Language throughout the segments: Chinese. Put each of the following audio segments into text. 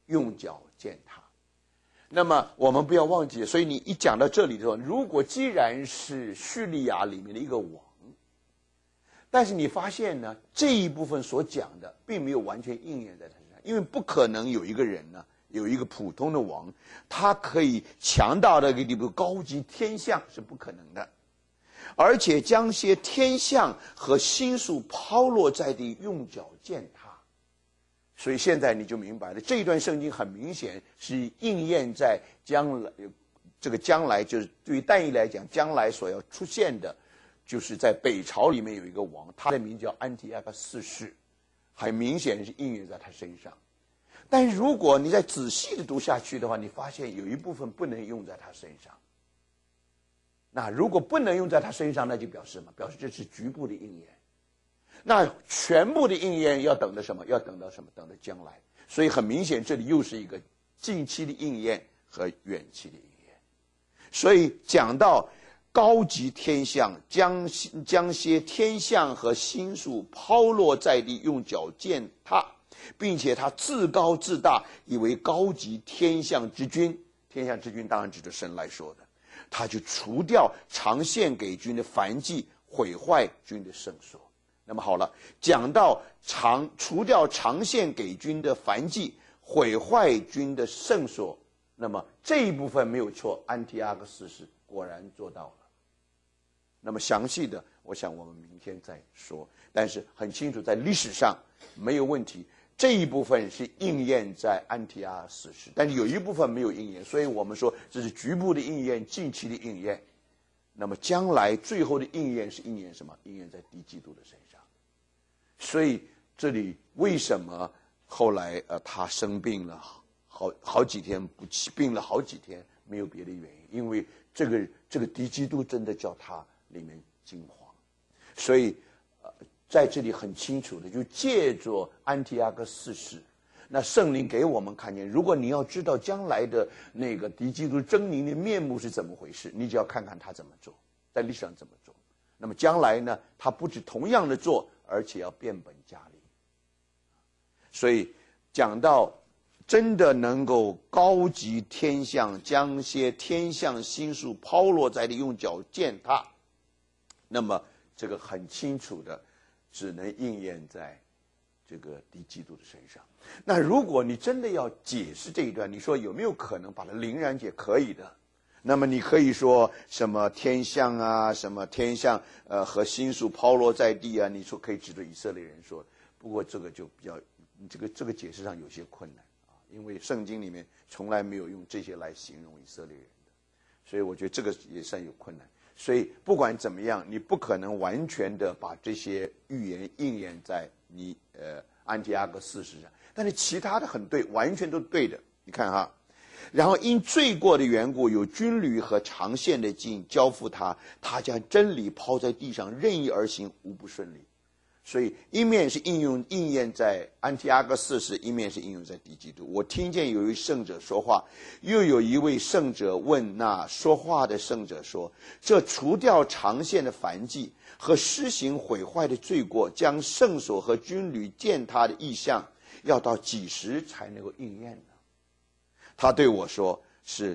用脚践踏。那么我们不要忘记，所以你一讲到这里的时候，如果既然是叙利亚里面的一个王，但是你发现呢，这一部分所讲的并没有完全应验在他身上，因为不可能有一个人呢，有一个普通的王，他可以强大的一个地步，高级天象是不可能的，而且将些天象和星宿抛落在地，用脚践踏。所以现在你就明白了，这一段圣经很明显是应验在将来，这个将来就是对于但以理来讲，将来所要出现的，就是在北朝里面有一个王，他的名叫安提阿哥四世，很明显是应验在他身上。但如果你再仔细的读下去的话，你发现有一部分不能用在他身上。那如果不能用在他身上，那就表示什么？表示这是局部的应验。那全部的应验要等到什么？要等到什么？等到将来。所以很明显，这里又是一个近期的应验和远期的应验。所以讲到高级天象，将些天象和星宿抛落在地，用脚践踏，并且他自高自大，以为高级天象之君。天象之君当然指着神来说的，他就除掉常献给君的燔祭，毁坏君的圣所。那么好了，讲到除掉常献给君的燔祭，毁坏君的圣所，那么这一部分没有错，安提阿哥四世果然做到了。那么详细的，我想我们明天再说。但是很清楚，在历史上没有问题，这一部分是应验在安提阿哥四世，但是有一部分没有应验，所以我们说这是局部的应验，近期的应验。那么将来最后的应验是应验什么？应验在敌基督的身上。所以这里为什么后来他生病了好几天，病了好几天，没有别的原因，因为这个敌基督真的叫他里面惊慌。所以在这里很清楚的就借着安提阿哥四世，那圣灵给我们看见，如果你要知道将来的那个敌基督狰狞的面目是怎么回事，你只要看看他怎么做，在历史上怎么做。那么将来呢，他不止同样的做，而且要变本加厉。所以讲到真的能够高级天象，将些天象星宿抛落在地，用脚践踏，那么这个很清楚的只能应验在这个敌基督的身上。那如果你真的要解释这一段，你说有没有可能把它凌然解？可以的。那么你可以说什么天象啊，什么天象和星宿抛落在地啊，你说可以指着以色列人说。不过这个就比较这个解释上有些困难啊，因为圣经里面从来没有用这些来形容以色列人的，所以我觉得这个也算有困难。所以不管怎么样，你不可能完全的把这些预言应验在你安提阿哥四世上，但是其他的很对，完全都对的。你看哈。然后因罪过的缘故，有军旅和长线的劲交付他，他将真理抛在地上，任意而行，无不顺利。所以一面是应验在安提阿哥四世，一面是应用在敌基督。我听见有一位圣者说话，又有一位圣者问那说话的圣者说：这除掉长线的燔祭和施行毁坏的罪过，将圣所和军旅践踏的意象，要到几时才能够应验呢？他对我说：是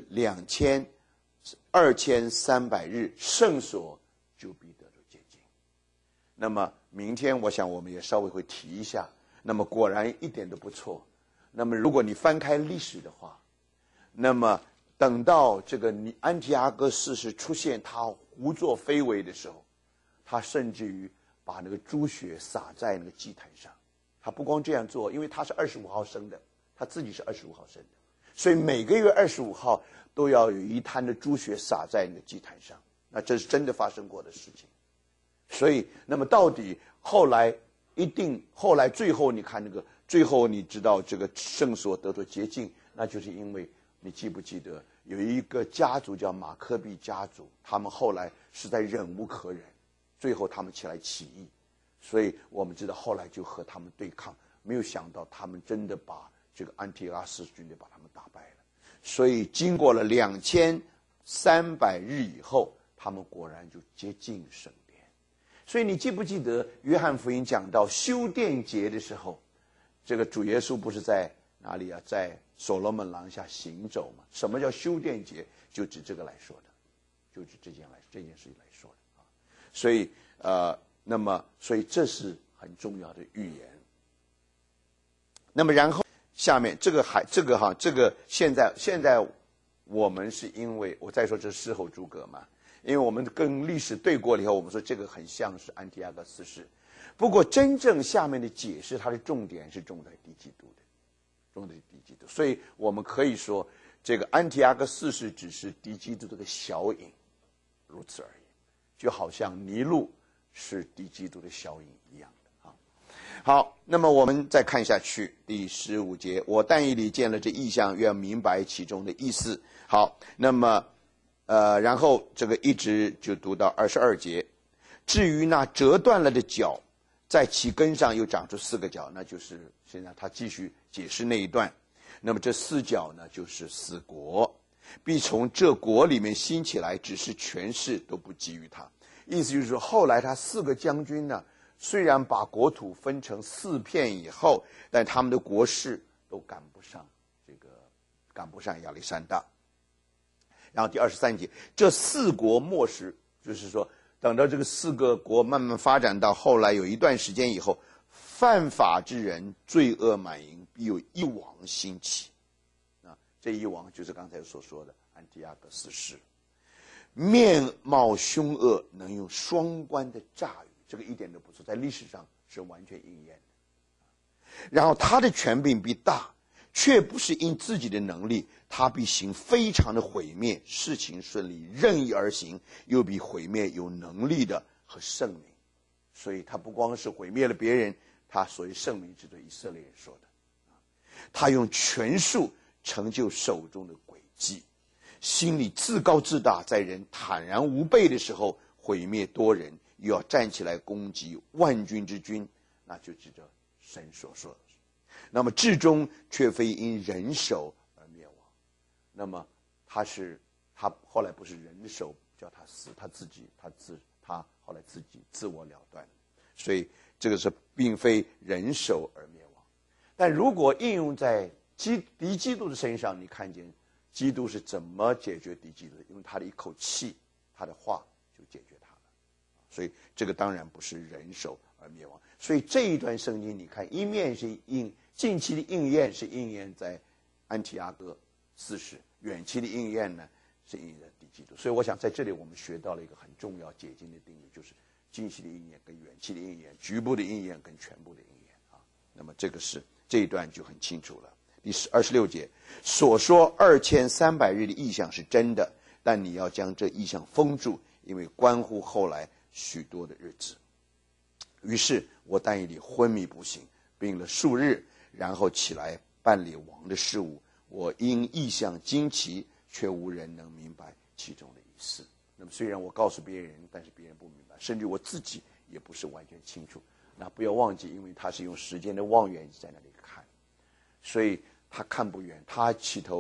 2300日，圣所就必得到洁净。那么明天我想我们也稍微会提一下，那么果然一点都不错。那么如果你翻开历史的话，那么等到这个安提阿哥四世出现他胡作非为的时候，他甚至于把那个猪血洒在那个祭坛上。他不光这样做，因为他是25号生的，他自己是25号生的，所以每个月25号都要有一滩的猪血洒在那个祭坛上。那这是真的发生过的事情。所以那么到底后来最后你看那个最后你知道这个圣所得到洁净，那就是因为你记不记得有一个家族叫马科比家族，他们后来实在忍无可忍，最后他们起来起义，所以我们知道后来就和他们对抗，没有想到他们真的把这个安提阿四军队把他们打败了。所以经过了2300日以后，他们果然就接近圣殿。所以你记不记得约翰福音讲到修殿节的时候，这个主耶稣不是在哪里啊？在所罗门廊下行走嘛。什么叫修殿节？就指这个来说的，就指这件事情来说的啊。所以所以这是很重要的预言。那么然后下面这个现在我们是因为我再说这是事后诸葛嘛，因为我们跟历史对过了以后，我们说这个很像是安提阿哥四世。不过真正下面的解释，它的重点是重在敌基督的，重在敌基督。所以我们可以说，这个安提阿哥四世只是敌基督这个小影，如此而已，就好像尼禄是敌基督的小影一样的啊。好，那么我们再看下去，第15节，我但以理见了这异象，愿明白其中的意思。好，那么然后这个一直就读到22节，至于那折断了的角，在其根上又长出4个角，那就是现在他继续解释那一段。那么这4角呢，就是4国，必从这国里面兴起来，只是权势都不给予他。意思就是说，后来他4个将军呢，虽然把国土分成4片以后，但他们的国势都赶不上亚历山大。然后第23节，这4国末时，就是说等到这个4个国慢慢发展到后来有一段时间以后，犯法之人罪恶满盈，必有一王兴起。这一王就是刚才所说的安提阿哥四世，面貌凶恶，能用双关的诈语，这个一点都不错，在历史上是完全应验的。然后他的权柄必大，却不是因自己的能力，他必行非常的毁灭，事情顺利，任意而行，又比毁灭有能力的和圣明。所以他不光是毁灭了别人，他所谓圣明是对以色列人说的。他用权术成就手中的诡计，心里自高自大，在人坦然无备的时候毁灭多人，又要站起来攻击万军之君，那就指着神所说的。那么至终却非因人手而灭亡。那么他后来不是人手叫他死，他后来自己自我了断。所以这个是并非人手而灭亡。但如果应用在敌基督的身上，你看见基督是怎么解决敌基督的？用他的一口气，他的话就解决他了。所以这个当然不是人手而灭亡。所以这一段圣经你看，一面是近期的应验是应验在安提阿哥四世，远期的应验呢是应验在敌基督。所以我想在这里我们学到了一个很重要解经的定义，就是近期的应验跟远期的应验，局部的应验跟全部的应验啊。那么这一段就很清楚了。第26节所说2300日的异象是真的，但你要将这异象封住，因为关乎后来许多的日子。于是我但以理昏迷不醒，病了数日，然后起来办理王的事务。我因异象惊奇，却无人能明白其中的意思。那么虽然我告诉别人，但是别人不明白，甚至我自己也不是完全清楚。那不要忘记，因为他是用时间的望远镜在那里看，所以他看不远。他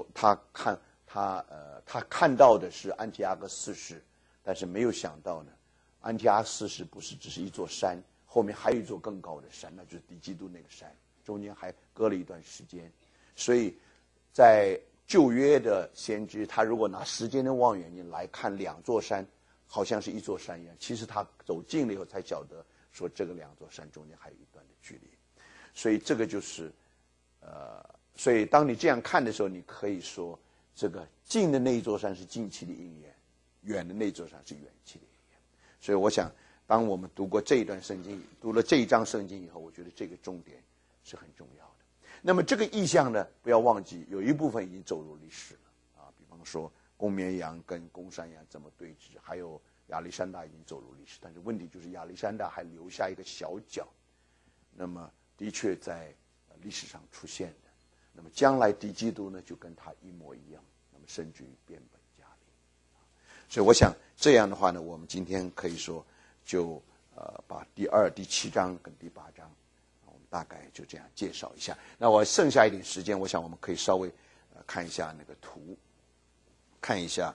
看到的是安提阿哥四世，但是没有想到呢，安提阿哥四世不是只是一座山，后面还有一座更高的山，那就是敌基督那个山，中间还隔了一段时间。所以在旧约的先知，他如果拿时间的望远镜来看2座山，好像是一座山一样，其实他走近了以后才晓得说这个2座山中间还有一段的距离。所以这个就是所以当你这样看的时候，你可以说这个近的那一座山是近期的应验，远的那座山是远期的应验。所以我想当我们读过这一段圣经，读了这一章圣经以后，我觉得这个重点是很重要的。那么这个意象呢，不要忘记有一部分已经走入历史了比方说公绵羊跟公山羊怎么对峙，还有亚历山大已经走入历史。但是问题就是亚历山大还留下一个小角，那么的确在历史上出现的。那么将来敌基督呢，就跟他一模一样，那么甚至于变本加厉。所以我想这样的话呢，我们今天可以说就把第7章跟第8章，我们大概就这样介绍一下。那我剩下一点时间，我想我们可以稍微看一下那个图，看一下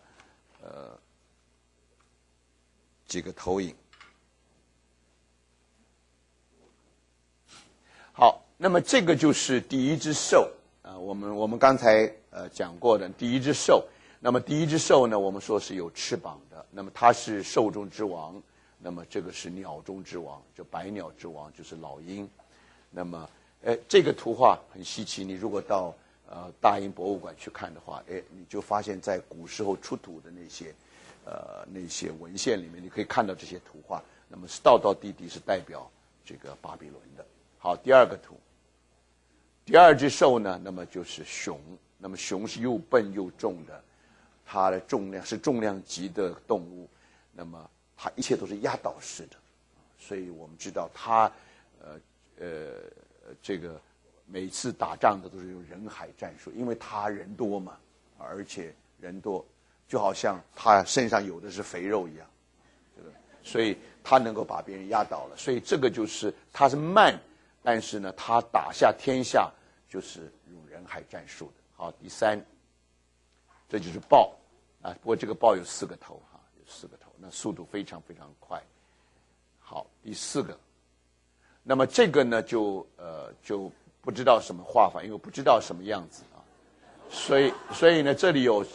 几个投影。好，那么这个就是第一只兽我们刚才讲过的第一只兽，那么第一只兽呢，我们说是有翅膀的，那么它是兽中之王，那么这个是鸟中之王，就百鸟之王就是老鹰。那么这个图画很稀奇，你如果到大英博物馆去看的话，你就发现在古时候出土的那些文献里面，你可以看到这些图画。那么是道道地地是代表这个巴比伦的。好，第二个图，第二只兽呢，那么就是熊。那么熊是又笨又重的，它的重量是重量级的动物，那么它一切都是压倒式的，所以我们知道它这个每次打仗的都是用人海战术，因为它人多嘛，而且人多就好像它身上有的是肥肉一样，这个所以它能够把别人压倒了。所以这个就是它是慢，但是呢，它打下天下就是用人海战术的。好，第三，这就是豹啊，不过这个豹有4个头哈，有4个头，那速度非常非常快。好，第4个，那么这个呢就不知道什么画法，因为不知道什么样子啊，所以呢这里有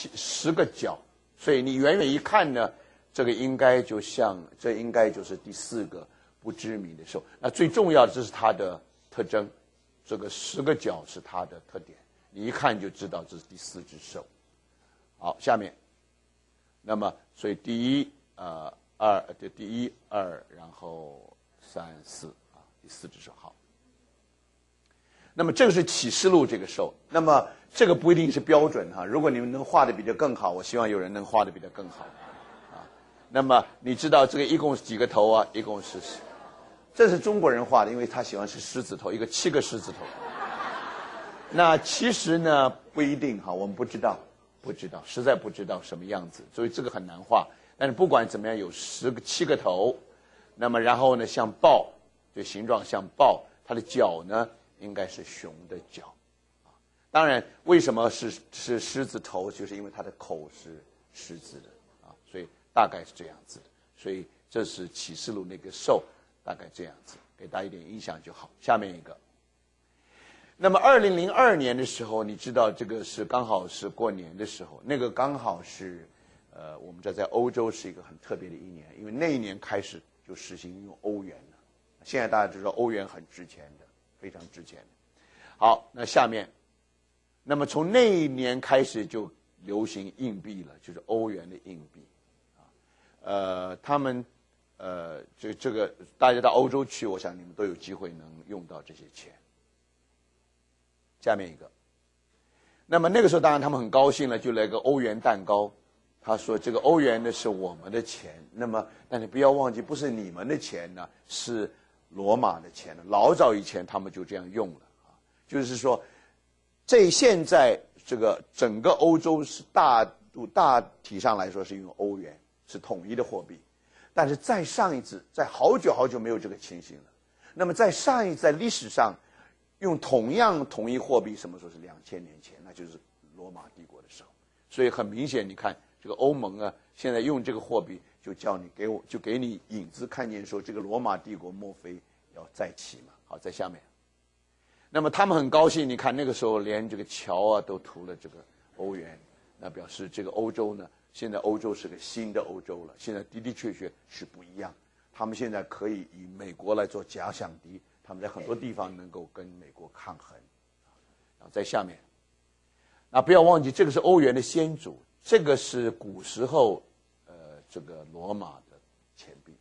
10个角，所以你远远一看呢，这应该就是第4个不知名的兽。那最重要的这是它的特征，这个10个角是它的特点，你一看就知道这是第4只兽。好，下面，那么所以第一、2，然后3、4啊，第4只兽。好，那么这个是启示录这个兽，那么这个不一定是标准哈。如果你们能画的比这更好，我希望有人能画的比这更好啊。那么你知道这个一共是几个头啊？一共是，这是中国人画的，因为他喜欢吃狮子头，一个7个狮子头。那其实呢不一定哈，我们不知道，实在不知道什么样子，所以这个很难画。但是不管怎么样，有7个头，那么然后呢像豹，就形状像豹，它的脚呢应该是熊的脚，当然为什么是狮子头，就是因为它的口是狮子的啊，所以大概是这样子的。所以这是启示录那个兽，大概这样子，给大家一点印象就好。下面一个。那么2002年的时候，你知道这个是刚好是过年的时候，那个刚好是我们在欧洲是一个很特别的一年，因为那一年开始就实行用欧元了。现在大家知道欧元很值钱的，非常值钱的。好，那下面，那么从那一年开始就流行硬币了，就是欧元的硬币他们这个大家到欧洲去，我想你们都有机会能用到这些钱。下面一个，那么那个时候当然他们很高兴了，就来个欧元蛋糕。他说这个欧元呢是我们的钱，那么但是不要忘记，不是你们的钱呢，是罗马的钱呢。老早以前他们就这样用了啊，就是说，现在这个整个欧洲是大体上来说是用欧元，是统一的货币，但是再上一次，在好久没有这个情形了。那么在上一次在历史上用同样统一货币，什么时候是2000年前，那就是罗马帝国的时候。所以很明显，你看这个欧盟啊，现在用这个货币，就给你影子看见说，这个罗马帝国莫非要再起嘛？好，在下面。那么他们很高兴，你看那个时候连这个桥啊都涂了这个欧元，那表示这个欧洲呢，现在欧洲是个新的欧洲了。现在的确是不一样，他们现在可以以美国来做假想敌。他们在很多地方能够跟美国抗衡，然后在下面，那不要忘记这个是欧元的先祖，这个是古时候这个罗马的钱币，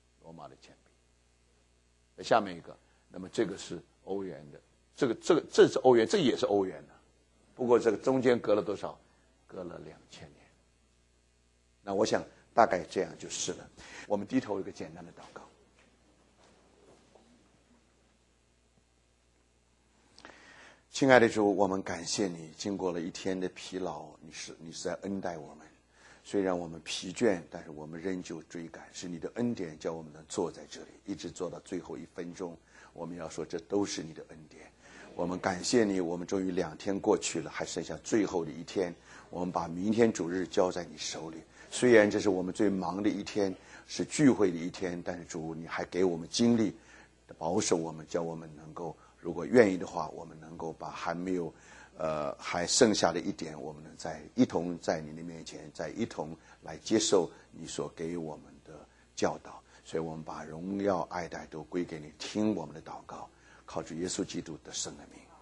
在下面一个，那么这个是欧元的，这是欧元，这也是欧元的，不过这个中间隔了多少？隔了2000年。那我想大概这样就是了。我们低头一个简单的祷告。亲爱的主，我们感谢你，经过了一天的疲劳，你是在恩待我们。虽然我们疲倦，但是我们仍旧追赶，是你的恩典叫我们能坐在这里，一直坐到最后1分钟。我们要说，这都是你的恩典。我们感谢你，我们终于2天过去了，还剩下最后的1天。我们把明天主日交在你手里。虽然这是我们最忙的1天，是聚会的1天，但是主，你还给我们精力，保守我们，叫我们能够如果愿意的话，我们能够把还剩下的一点，我们能一同在你的面前，再一同来接受你所给我们的教导。所以我们把荣耀爱戴都归给你，听我们的祷告，靠主耶稣基督的圣的名。